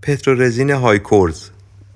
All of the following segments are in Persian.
پترورزین هایکورز.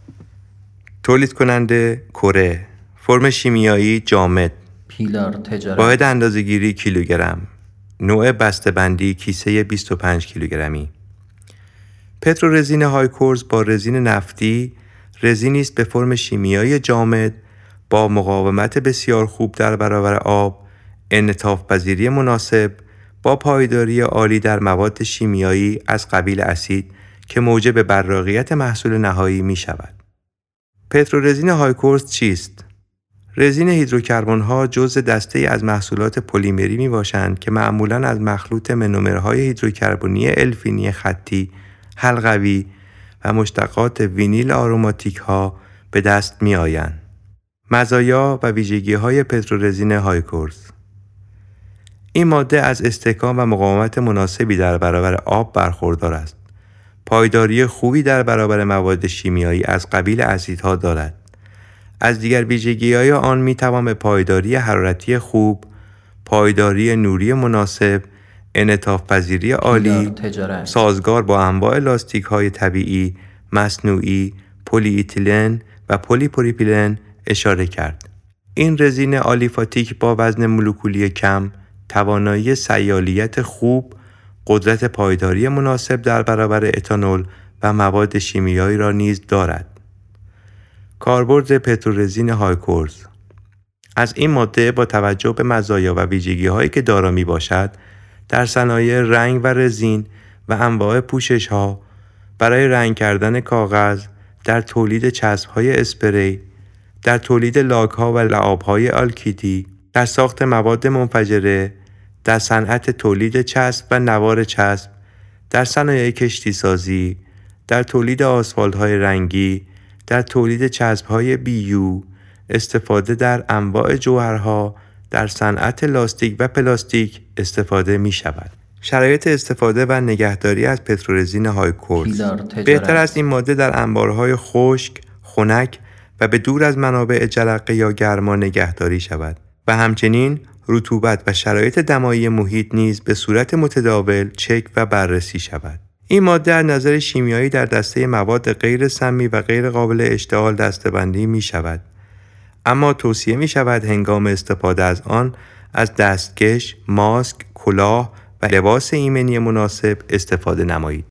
تولید کننده کره. فرم شیمیایی جامد. پیلار تجارت. واحد اندازه‌گیری کیلوگرم. نوع بسته‌بندی کیسه 25 کیلوگرمی. پترورزین هایکورز با رزین نفتی رزینی است به فرم شیمیایی جامد با مقاومت بسیار خوب در برابر آب، انعطاف پذیری مناسب، با پایداری عالی در مواد شیمیایی از قبیل اسید که موجب براقیت محصول نهایی می شود. پترورزین هایکورز چیست؟ رزین هیدروکربن‌ها جزء دسته از محصولات پلیمری می باشند که معمولاً از مخلوط مونومرهای هیدروکربنی الفینی خطی، حلقوی و مشتقات وینیل آروماتیک ها به دست می آیند. مزایا و ویژگی های پترورزین هایکورز. این ماده از استحکام و مقاومت مناسبی در برابر آب برخوردار است. پایداری خوبی در برابر مواد شیمیایی از قبیل اسیدها دارد. از دیگر ویژگی‌های آن می‌توان به پایداری حرارتی خوب، پایداری نوری مناسب، انعطاف پذیری عالی، سازگار با انواع لاستیک‌های طبیعی، مصنوعی، پلی اتیلن و پلی پروپیلن اشاره کرد. این رزین آلیفاتیک با وزن مولکولی کم، توانایی سیالیت خوب، قدرت پایداری مناسب در برابر اتانول و مواد شیمیایی را نیز دارد. کاربرد پترورزین هایکورز. از این ماده با توجه به مزایا و ویژگی‌هایی که دارا میباشد، در صنایع رنگ و رزین و انواع پوشش‌ها، برای رنگ کردن کاغذ، در تولید چسب‌های اسپری، در تولید لاک‌ها و لعاب‌های آلکیدی، در ساخت مواد منفجره، در صنعت تولید چسب و نوار چسب، در صنایع کشتی سازی، در تولید آسفالت‌های رنگی، در تولید چسب‌های بیو، استفاده در انواع جوهرها، در صنعت لاستیک و پلاستیک استفاده می شود. شرایط استفاده و نگهداری از پترورزین هایکورز. بهتر است این ماده در انبارهای خشک، خنک و به دور از منابع جرقه یا گرما نگهداری شود و همچنین رطوبت و شرایط دمایی محیط نیز به صورت متداول چک و بررسی شود. این ماده از نظر شیمیایی در دسته مواد غیر سمی و غیر قابل اشتعال دسته‌بندی می شود، اما توصیه می شود هنگام استفاده از آن از دستکش، ماسک، کلاه و لباس ایمنی مناسب استفاده نمایید.